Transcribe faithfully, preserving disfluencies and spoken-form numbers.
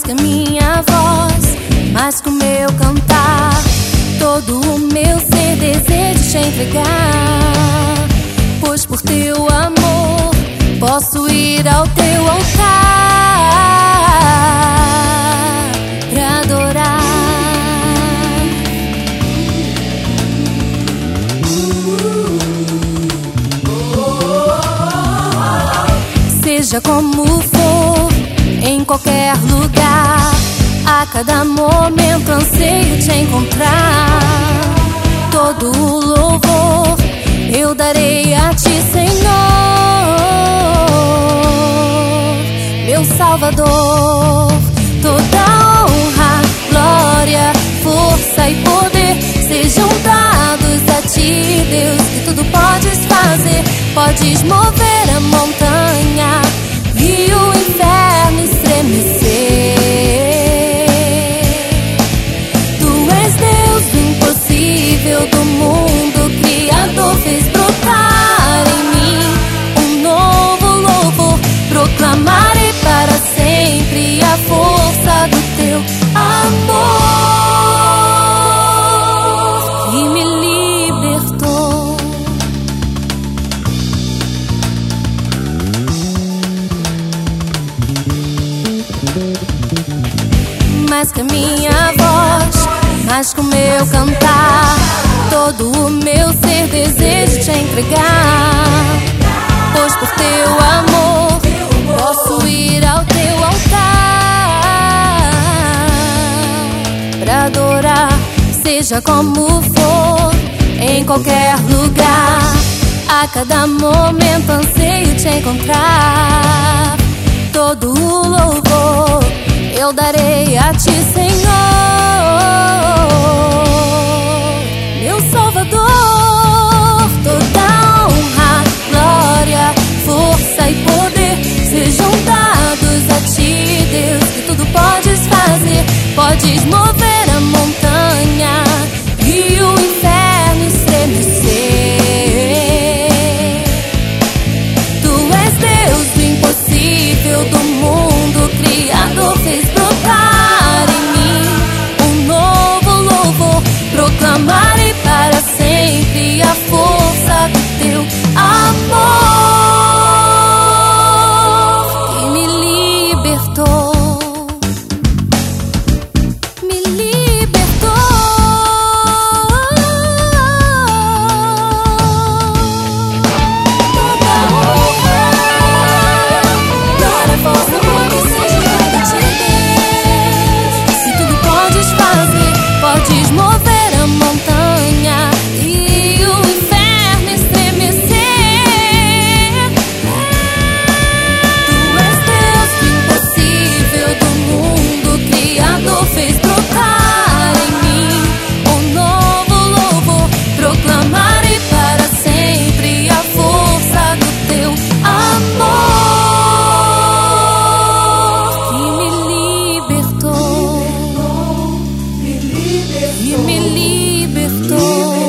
que a minha voz, mais que o meu cantar. Todo o meu ser desejo te entregar, pois por teu amor posso ir ao teu altar pra adorar. Seja como for, em qualquer lugar, a cada momento anseio te encontrar. Todo o louvor eu darei a ti, Senhor, meu Salvador. Toda honra, glória, força e poder sejam dados a ti, Deus, que tudo podes fazer. Podes mover a montanha e o inferno estremecer. Tu és Deus do impossível, do mundo criador. Fez brotar em mim um novo louvor. Proclamarei para sempre a força do teu amor que me libertou. Mais que a minha voz, mais que o meu cantar, todo o meu ser desejo te entregar, pois por teu amor posso ir ao teu altar pra adorar. Seja como for, em qualquer lugar, a cada momento anseio te encontrar. Todo o louvor eu darei a ti, Senhor, meu Salvador. Toda honra, glória, força e poder sejam dados a ti, Deus, que tudo podes fazer. Podes mover a montanha e o inferno estremecer. Tu és Deus do impossível, do mundo criador. Fez brotar em mim um novo louvor. Proclamarei para sempre a força do teu amor que me libertou. Me libertou. Toda honra, glória, força, poder seja dada a ti, Deus. Se tudo podes fazer, podes mover a montanha e o inferno estremecer. Tu és Deus do impossível, do mundo criador. Fez brotar em mim um novo louvor. Proclamarei para sempre a força do teu amor que me libertou. E me libertou.